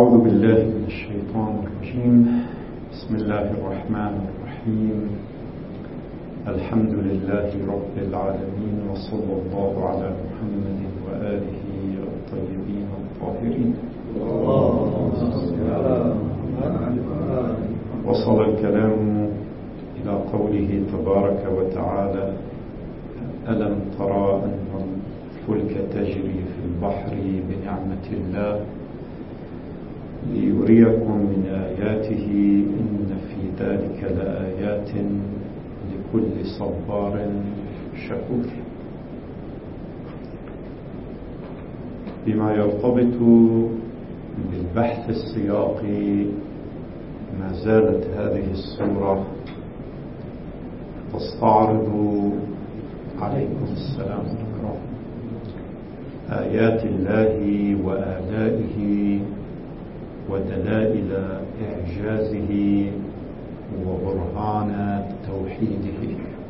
أعوذ بالله من الشيطان الرجيم. بسم الله الرحمن الرحيم. الحمد لله رب العالمين، وصلى الله على محمد وآله الطيبين الطاهرين. وصل الكلام إلى قوله تبارك وتعالى: ألم ترى أن الفلك تجري في البحر بنعمة الله ليريكم من آياته إن في ذلك لآيات لكل صبار شكور. بما يرتبط بالبحث السياقي، ما زالت هذه السورة تستعرض عليكم السلام الكرام آيات الله وآلائه ودلائل إعجازه وبرهان توحيده.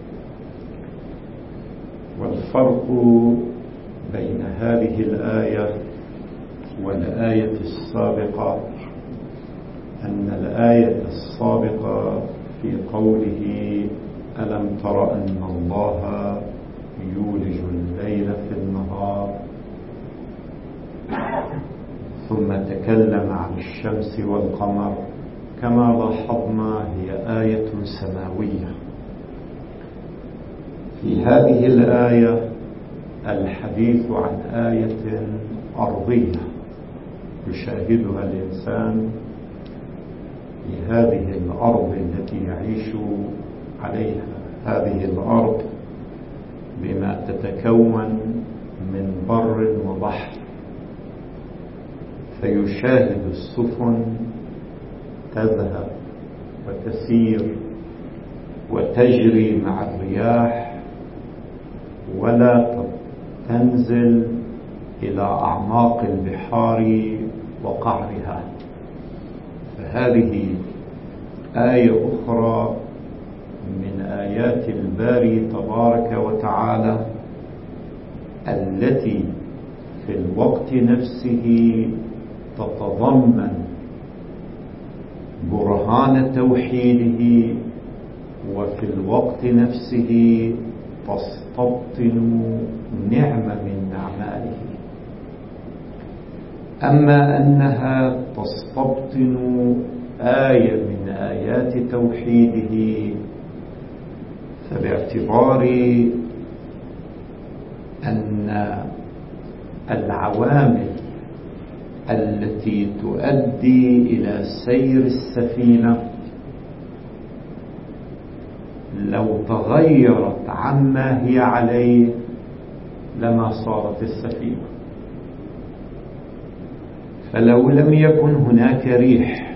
والفرق بين هذه الآية والآية السابقة أن الآية السابقة في قوله: ألم تر أن الله يولج الليل في النهار، ثم تكلم عن الشمس والقمر، كما لاحظنا هي آية سماوية. في هذه الآية الحديث عن آية أرضية يشاهدها الإنسان في هذه الأرض التي يعيش عليها. هذه الأرض بما تتكون من بر وبحر، فيشاهد السفن تذهب وتسير وتجري مع الرياح ولا تنزل إلى أعماق البحار وقعرها. فهذه آية أخرى من آيات الباري تبارك وتعالى التي في الوقت نفسه تتضمن برهان توحيده، وفي الوقت نفسه تستبطن نعمة من نعمائه. أما أنها تستبطن آية من آيات توحيده، فباعتبار أن العوامل التي تؤدي إلى سير السفينة لو تغيرت عما هي عليه لما صارت السفينة. فلو لم يكن هناك ريح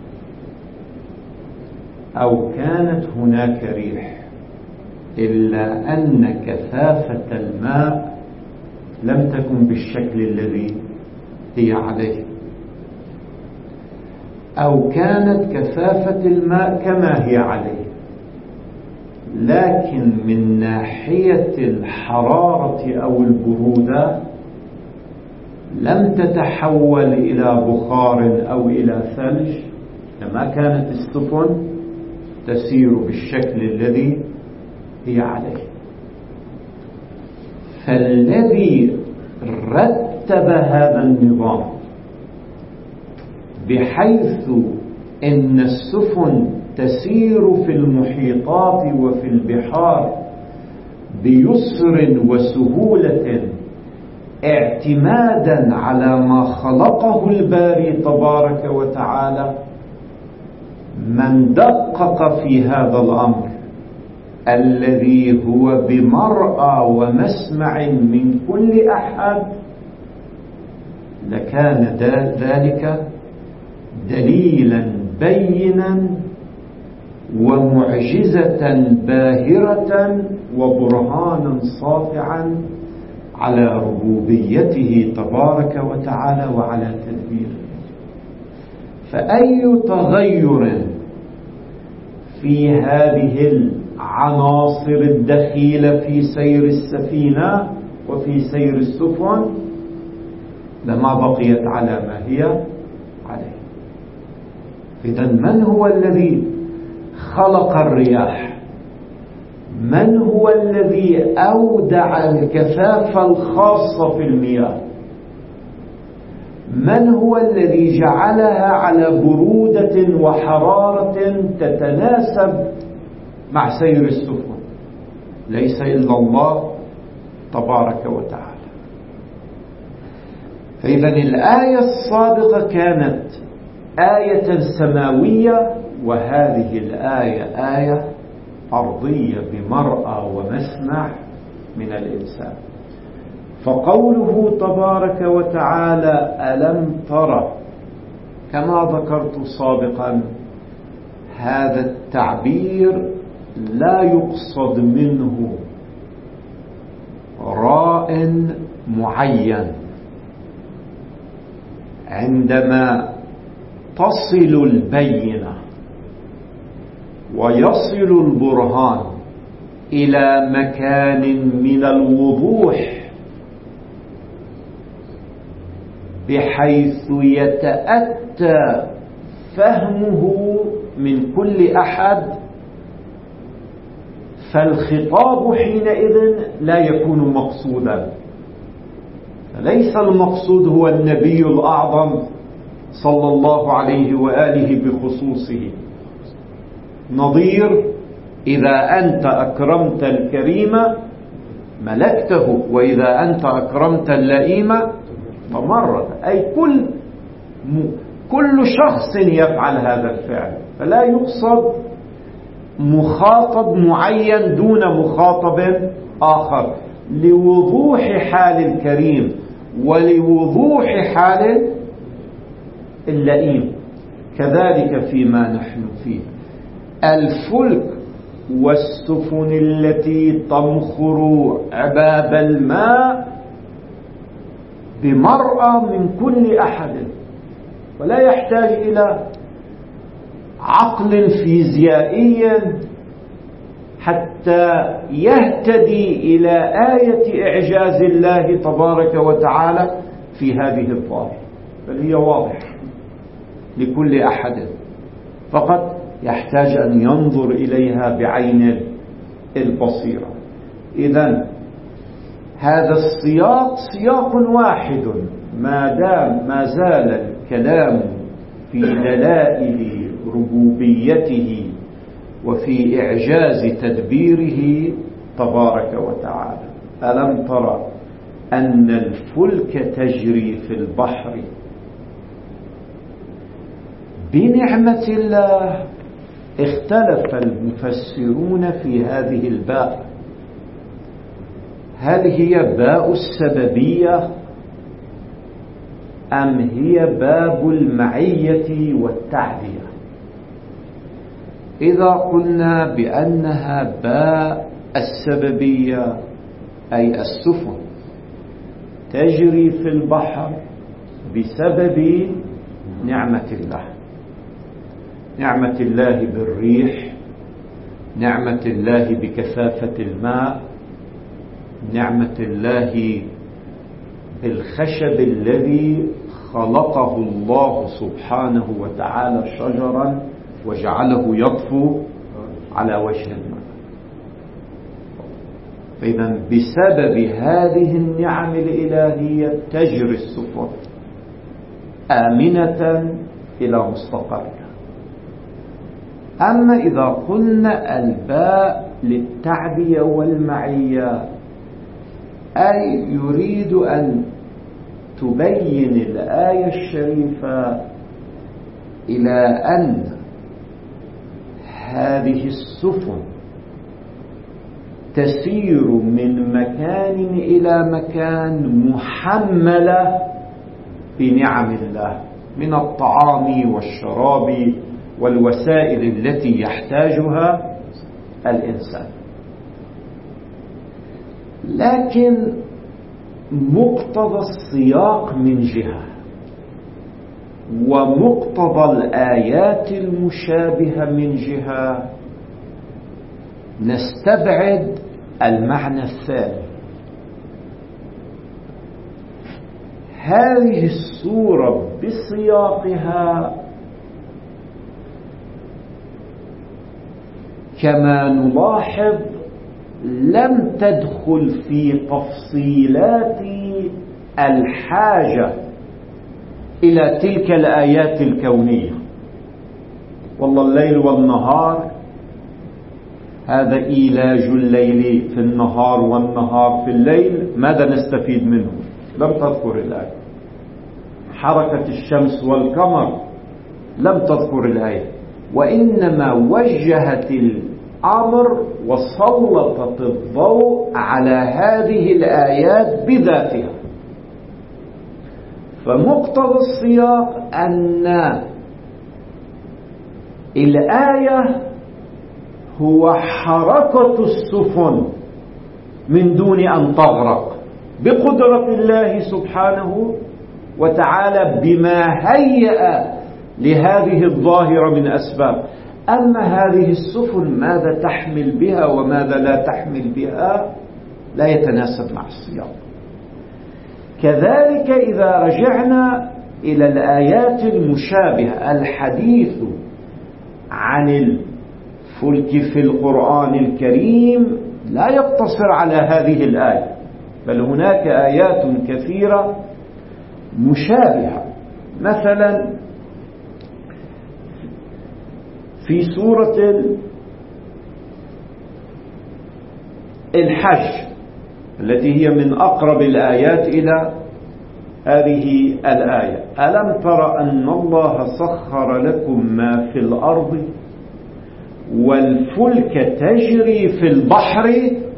أو كانت هناك ريح إلا أن كثافة الماء لم تكن بالشكل الذي هي عليه، أو كانت كثافة الماء كما هي عليه، لكن من ناحية الحرارة أو البرودة لم تتحول إلى بخار أو إلى ثلج، لما كانت السفن تسير بالشكل الذي هي عليه. فالذي رتب هذا النظام بحيث إن السفن تسير في المحيطات وفي البحار بيسر وسهولة اعتمادا على ما خلقه الباري تبارك وتعالى، من دقق في هذا الأمر الذي هو بمرأى ومسمع من كل أحد، لكان ذلك دليلا بينا ومعجزة باهرة وبرهانا ساطعا على ربوبيته تبارك وتعالى وعلى تدبيره. فأي تغير في هذه العناصر الدخيلة في سير السفينة وفي سير السفن لما بقيت على ما هي عليه. إذن من هو الذي خلق الرياح؟ من هو الذي أودع الكثافة الخاصة في المياه؟ من هو الذي جعلها على برودة وحرارة تتناسب مع سير السفن؟ ليس إلا الله تبارك وتعالى. فإذا الآية السابقة كانت آية سماوية، وهذه الآية آية أرضية بمرأى ومسمع من الإنسان. فقوله تبارك وتعالى ألم ترى، كما ذكرت سابقا، هذا التعبير لا يقصد منه راء معين. عندما تصل البينة ويصل البرهان إلى مكان من الوضوح بحيث يتأتى فهمه من كل أحد، فالخطاب حينئذ لا يكون مقصودا. فليس المقصود هو النبي الأعظم صلى الله عليه وآله بخصوصه، نظير إذا أنت أكرمت الكريم ملكته، وإذا أنت أكرمت اللئيم فمرد. أي كل شخص يفعل هذا الفعل، فلا يقصد مخاطب معين دون مخاطب آخر، لوضوح حال الكريم ولوضوح حال اللئيم. كذلك فيما نحن فيه، الفلك والسفن التي تمخر عباب الماء بمرأى من كل أحد، ولا يحتاج إلى عقل فيزيائي حتى يهتدي إلى آية إعجاز الله تبارك وتعالى في هذه الظاهرة، بل هي واضحة لكل أحد، فقط يحتاج أن ينظر إليها بعين البصيرة. إذن هذا السياق سياق واحد، ما زال الكلام في دلائل ربوبيته وفي إعجاز تدبيره تبارك وتعالى. ألم ترى أن الفلك تجري في البحر بنعمة الله؟ اختلف المفسرون في هذه الباء، هل هي باء السببية أم هي باب المعية والتعدية؟ إذا قلنا بأنها باء السببية أي السفن تجري في البحر بسبب نعمة الله، نعمة الله بالريح، نعمة الله بكثافة الماء، نعمة الله بالخشب الذي خلقه الله سبحانه وتعالى شجرا وجعله يطفو على وجه الماء. فإذا بسبب هذه النعم الإلهية تجري السفن آمنة إلى مستقرها. أما إذا قلنا الباء للتعدية والمعية، أي يريد أن تبين الآية الشريفة إلى أن هذه السفن تسير من مكان إلى مكان محملة بنعم الله من الطعام والشراب والوسائل التي يحتاجها الإنسان. لكن مقتضى السياق من جهة، ومقتضى الآيات المشابهة من جهة، نستبعد المعنى الثاني. هذه السورة بسياقها كما نلاحظ لم تدخل في تفصيلات الحاجة إلى تلك الآيات الكونية. والله الليل والنهار، هذا إيلاج الليل في النهار والنهار في الليل، ماذا نستفيد منه؟ لم تذكر الآية. حركة الشمس والقمر لم تذكر الآية، وإنما وجهت الأمر وسلطت الضوء على هذه الآيات بذاتها. فمقتضى السياق أن الآية هو حركة السفن من دون أن تغرق بقدرة الله سبحانه وتعالى بما هيأ لهذه الظاهرة من أسباب. أما هذه السفن ماذا تحمل بها وماذا لا تحمل بها لا يتناسب مع السياق. كذلك إذا رجعنا إلى الآيات المشابهة، الحديث عن الفلك في القرآن الكريم لا يقتصر على هذه الآية، بل هناك آيات كثيرة مشابهة. مثلا في سورة الحج التي هي من أقرب الآيات إلى هذه الآية: ألم تر أن الله سخر لكم ما في الأرض والفلك تجري في البحر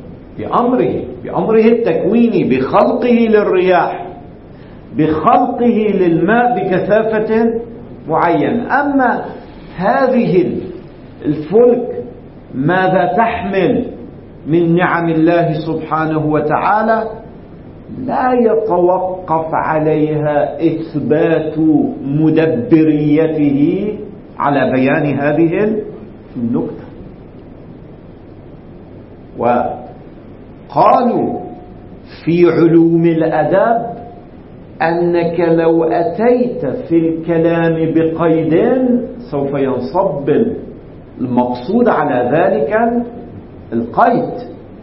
بأمره التكويني، بخلقه للرياح، بخلقه للماء بكثافة معينة. أما هذه الفلك ماذا تحمل من نعم الله سبحانه وتعالى لا يتوقف عليها إثبات مدبريته على بيان هذه النكتة. وقالوا في علوم الأدب أنك لو أتيت في الكلام بقيد سوف ينصب المقصود على ذلك القيد.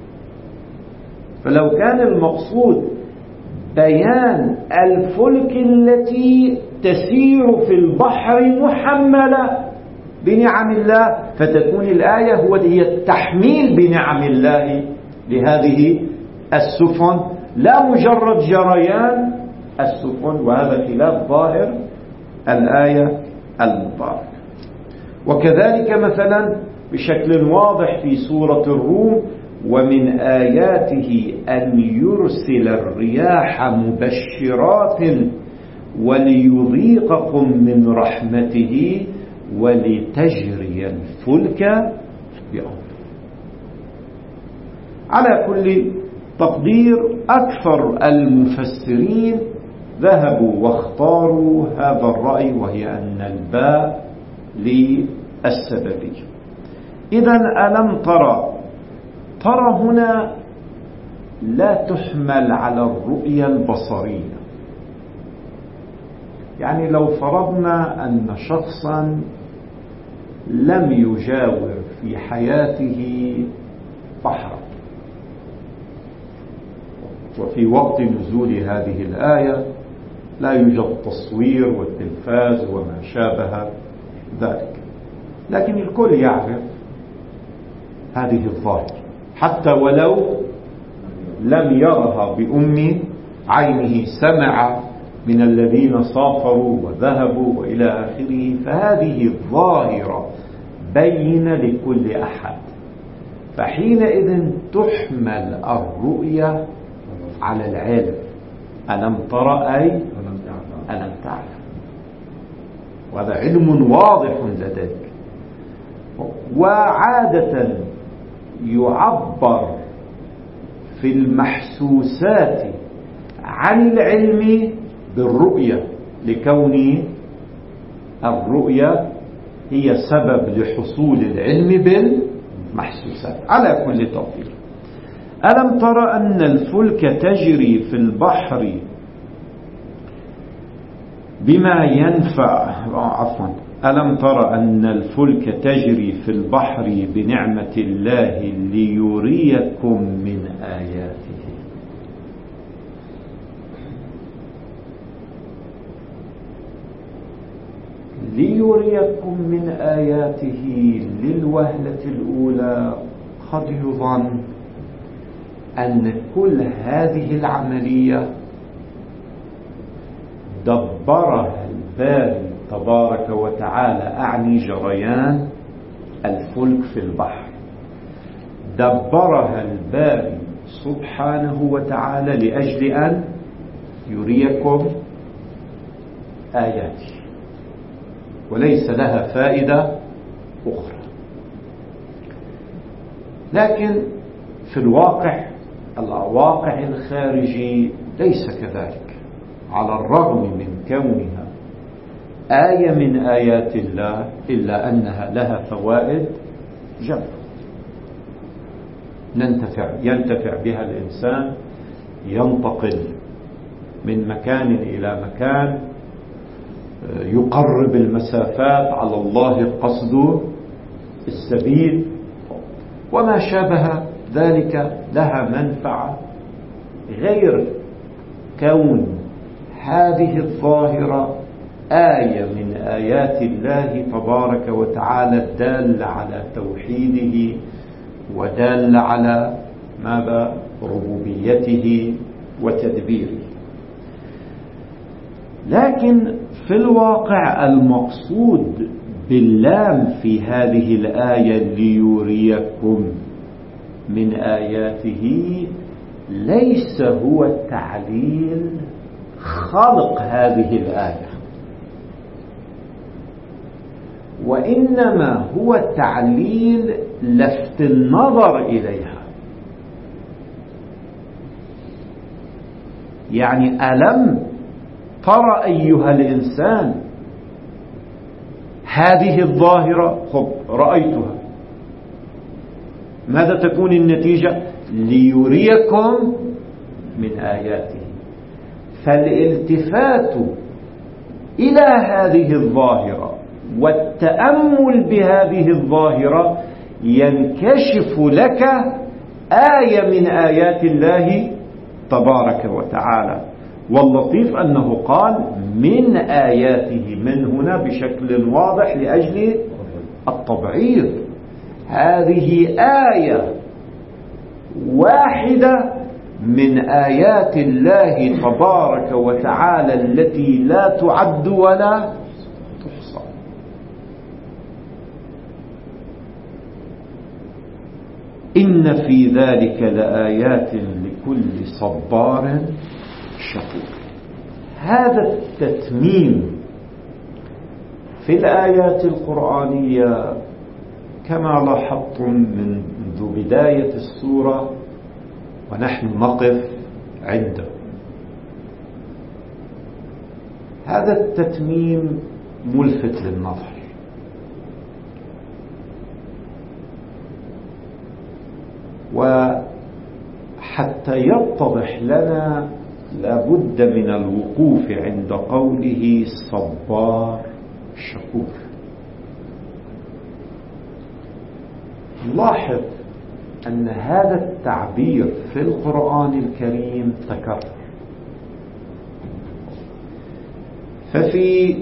فلو كان المقصود بيان الفلك التي تسير في البحر محملة بنعم الله، فتكون الآية هي التحميل بنعم الله لهذه السفن، لا مجرد جريان السفن. وهذا خلاف ظاهر الآية المباركة. وكذلك مثلا بشكل واضح في سورة الروم: ومن آياته أن يرسل الرياح مبشرات وليذيقكم من رحمته ولتجري الفلك بأمره. على كل تقدير أكثر المفسرين ذهبوا واختاروا هذا الرأي، وهي أن الباء للسببية. إذن ألم ترى هنا لا تحمل على الرؤية البصرية. يعني لو فرضنا أن شخصا لم يجاور في حياته بحرا، وفي وقت نزول هذه الآية لا يوجد تصوير والتلفاز وما شابه ذلك، لكن الكل يعرف هذه الظاهرة حتى ولو لم يرها بأم عينه، سمع من الذين سافروا وذهبوا وإلى آخره. فهذه الظاهرة بينة لكل أحد، فحينئذ تحمل الرؤية على العلم. ألم ترى أي ألم تعلم، وهذا علم واضح لديك. وعادة يعبر في المحسوسات عن العلم بالرؤية، لكون الرؤية هي سبب لحصول العلم بالمحسوسات. على كل تقدير: ألم تر أن الفلك تجري في البحر بما ينفع. ألم تر أن الفلك تجري في البحر بنعمة الله ليريكم من آياته. ليريكم من آياته. للوهلة الأولى قد يظن أن كل هذه العملية دبرها الباري تبارك وتعالى، أعني جريان الفلك في البحر، دبرها الباري سبحانه وتعالى لأجل أن يريكم آياته، وليس لها فائدة أخرى. لكن في الواقع الخارجي ليس كذلك، على الرغم من كونها آية من آيات الله إلا أنها لها فوائد جمة ينتفع بها الإنسان، ينتقل من مكان إلى مكان، يقرب المسافات، على الله قصد السبيل وما شابه ذلك، لها منفعة غير كون هذه الظاهرة آية من آيات الله تبارك وتعالى الدالة على توحيده ودالة على ماذا؟ ربوبيته وتدبيره. لكن في الواقع المقصود باللام في هذه الآية ليريكم من آياته ليس هو تعليل خلق هذه الآية، وإنما هو تعليل لفت النظر إليها. يعني ألم ترى أيها الإنسان هذه الظاهرة؟ رأيتها، ماذا تكون النتيجة؟ ليريكم من آياته. فالالتفات إلى هذه الظاهرة والتأمل بهذه الظاهرة ينكشف لك آية من آيات الله تبارك وتعالى. واللطيف أنه قال من آياته، من هنا بشكل واضح لأجل التبعيض. هذه آية واحدة من آيات الله تبارك وتعالى التي لا تعد ولا تحصى. إن في ذلك لآيات لكل صبار شكور. هذا التتميم في الآيات القرآنية كما لاحظتم منذ بداية السورة ونحن نقف عنده. هذا التتميم ملفت للنظر، وحتى يتضح لنا لابد من الوقوف عند قوله صبار شكور. لاحظ أن هذا التعبير في القرآن الكريم تكرر. ففي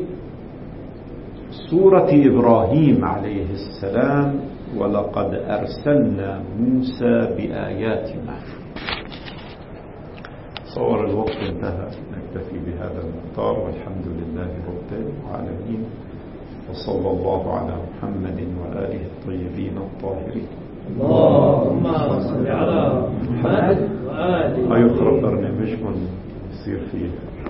سورة إبراهيم عليه السلام ولقد أرسلنا موسى بآياتنا. صور الوقت انتهى، نكتفي بهذا المقدار، والحمد لله رب العالمين، وصلى الله على محمد وآله الطيبين الطاهرين. اللهم صل على محمد وآله. أيخرب برنامجكم يصير فيه